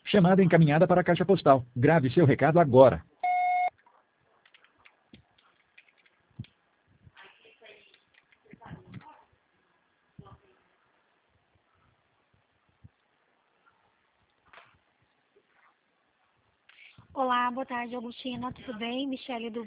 Chamada encaminhada para a caixa postal. Grave seu recado agora. Olá, boa tarde, Agostina. Tudo bem? Michele do